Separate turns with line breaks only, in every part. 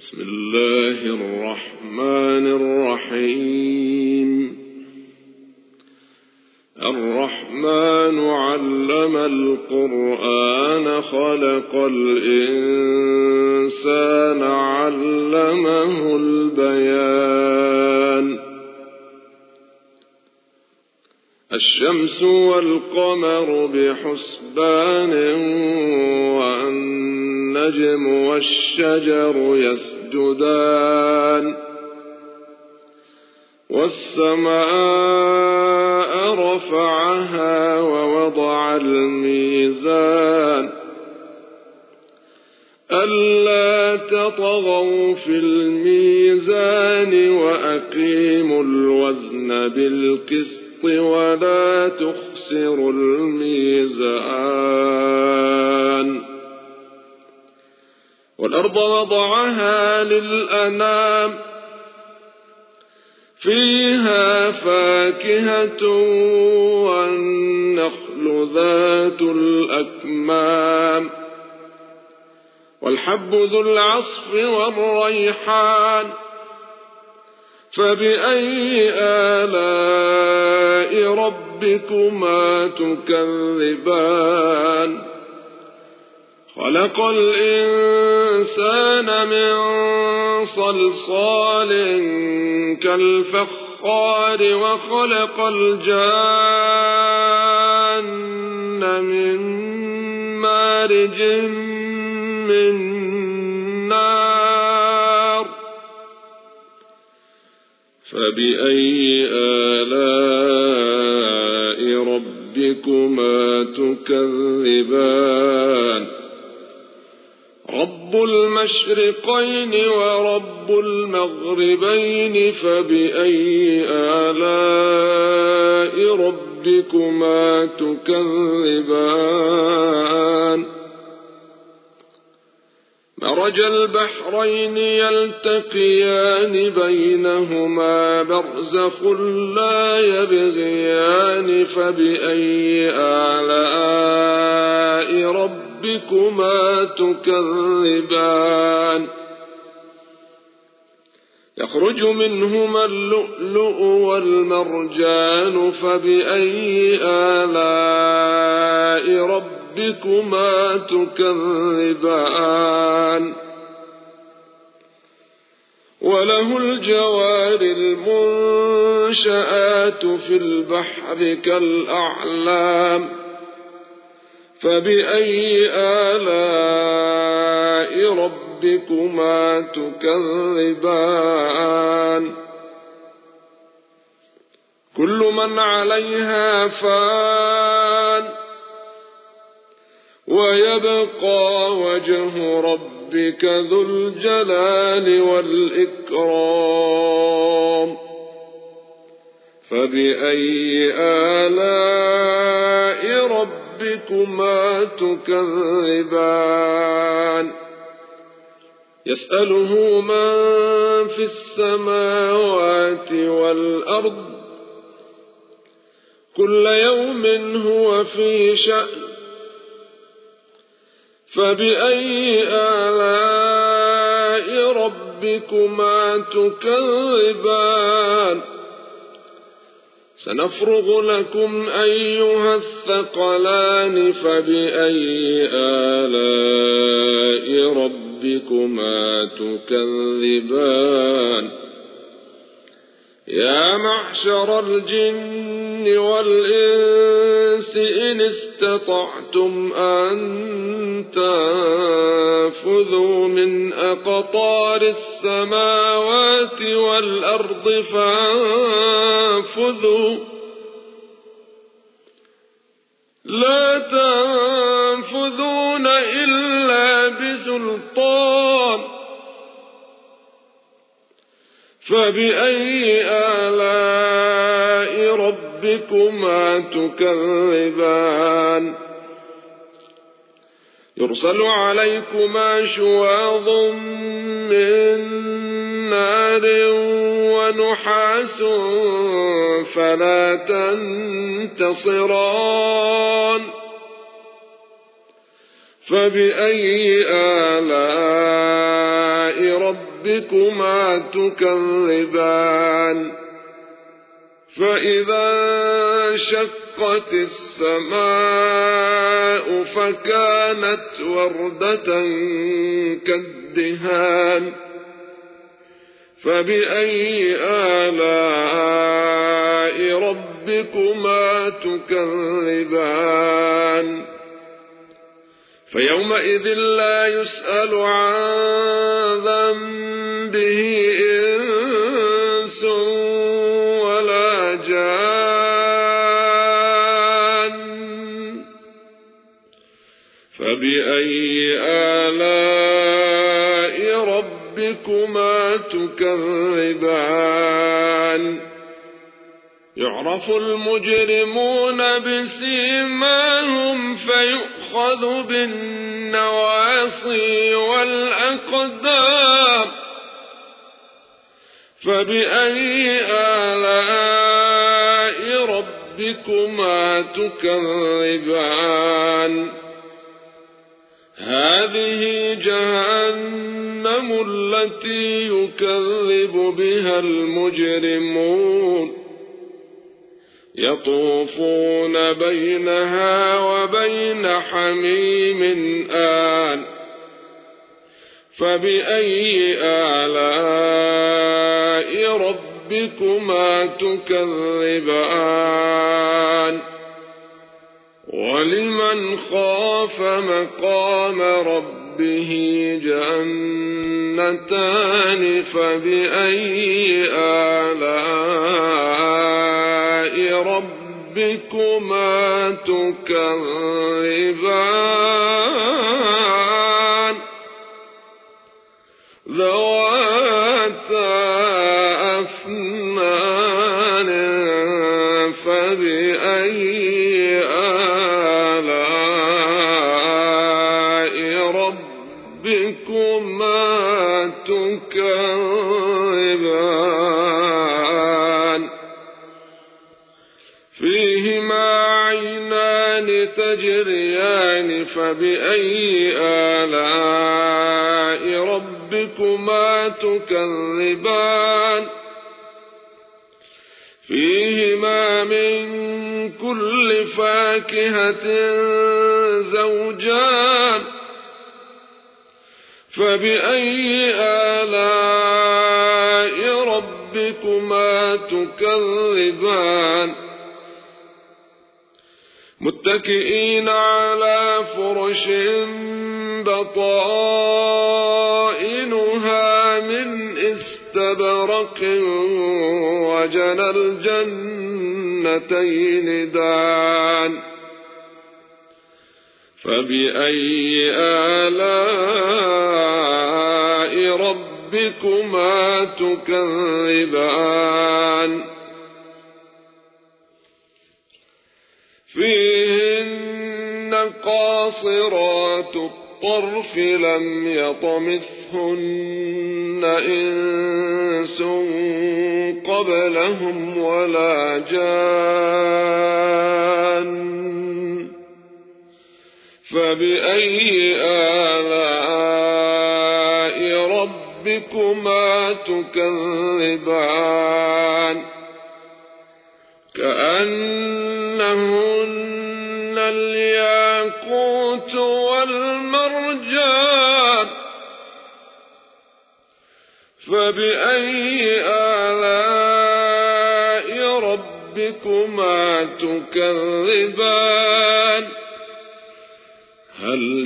بسم الله الرحمن الرحيم. الرحمن علم القرآن خلق الإنسان علمه البيان. الشمس والقمر بحسبان والنجم والشجر يسجدان والسماء رفعها ووضع الميزان ألا تطغوا في الميزان وأقيموا الوزن بالقسط ولا تخسروا الميزان. والأرض وضعها للأنام فيها فاكهة والنخل ذات الأكمام والحب ذو العصف والريحان فبأي آلاء ربكما تكذبان. خلق الإنسان من صلصال كالفخار وخلق الجان من مارج من نار فبأي آلاء ربكما تكذبان. رب المشرقين ورب المغربين فبأي آلاء ربكما تكذبان. مرج البحرين يلتقيان بينهما برزخ لا يبغيان فبأي آلاء ربكما تكذبان. يخرج منهما اللؤلؤ والمرجان فبأي آلاء ربكما تكذبان. وله الجوار المنشآت في البحر كالأعلام فبأي آلاء ربكما تكذبان. كل من عليها فان ويبقى وجه ربك ذو الجلال والإكرام فبأي آلاء ربكما تكذبان. يسأله من في السماوات والأرض كل يوم هو في شأن فبأي آلاء ربكما تكذبان. سنفرغ لكم أيها الثقلان فبأي آلاء ربكما تكذبان. يا معشر الجن والإنس إن استطعتم أن تنفذوا من أقطار السماوات والأرض فانفذوا لا تنفذون إلا بسلطان فبأي آلاء ربكما تكذبان. يرسل عليكما شواظ من نار ونحاس فلا تنتصران فبأي آلاء ربكما تكذبان فإذا انشقت السماء فكانت وردة كالدهان فبأي آلاء ربكما تكذبان فيومئذ لا يسأل عن ذنبه إنس ولا جان فبأي آلاء ربكما تكذبان يعرف المجرمون بسيماهم فيؤخذ بالنواصي والأقدام فبأي آلاء ربكما تكذبان هذه جهنم التي يكذب بها المجرمون يطوفون بينها وبين حميم آن فبأي آلاء ربكما تكذبان ولمن خاف مقام ربه جنتان فبأي آلاء ربكما تكذبان ذواتا أفنان فبأي آلاء ربكما تكذبان فيهما عينان تجريان فبأي آلاء ربكما تكذبان فيهما من كل فاكهة زوجان فبأي آلاء ربكما تكذبان متكئين على فرش بطائنها من استبرق وجنى الجنتين دان فبأي آلاء ربكما تكذبان فيهن قاصرات الطرف لم يطمثهن إنس قبلهم ولا جان فبأي آلاء ربكما تكذبان كأنهن الياقوت والمرجان فبأي آلاء ربكما تكذبان هل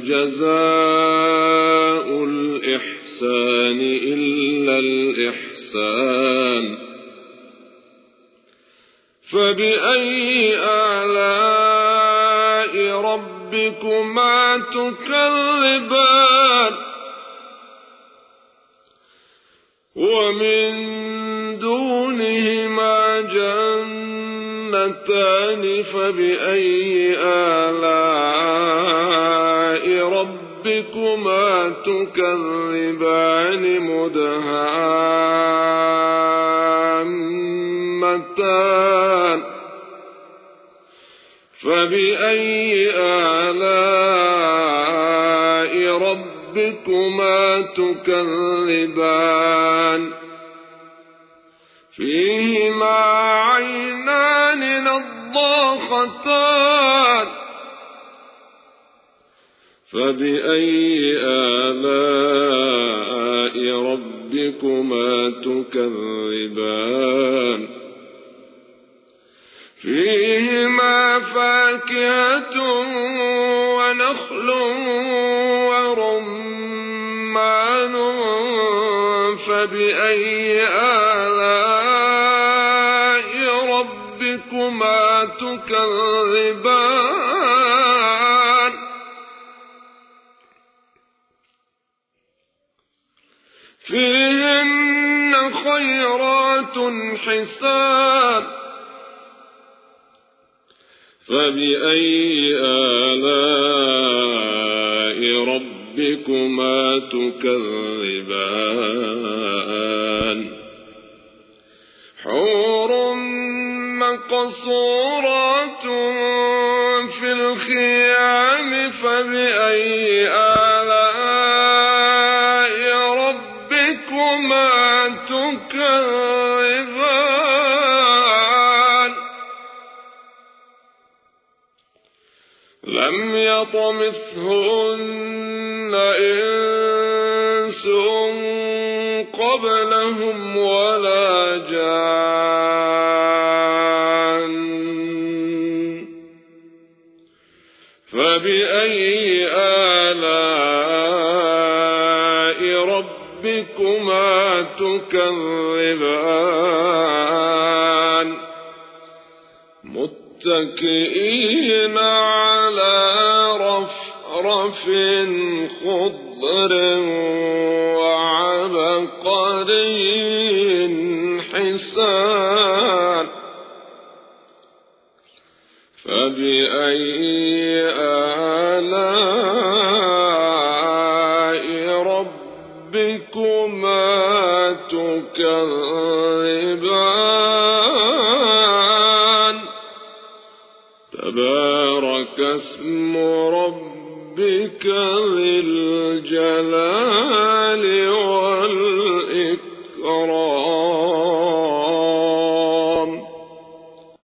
جزاء الإحسان إلا الإحسان فبأي آلاء ربكما تكذبان ومن دونهما جنتان فبأي آلاء ربكما تكذبان مدهامتان فبأي آلاء ربكما ربكما تكذبان فيهما عينان نضاختان فبأي آلاء ربكما تكذبان فيهما فاكهة ونخل ورمان فبأي آلاء ربكما تكذبان فيهن خيرات حسان فبأي آلاء ربكما تكذبان حور مقصورات في الخيام فبأي آلاء ربكما تكذبان لم يطمثهن إنس قبلهم ولا جان فبأي آلاء ربكما تكذبان متكئين على رفرف خضر وعبقري حسان فبأي آلاء ربكما تكذبان تبارك اسم ربك ذي الجلال والإكرام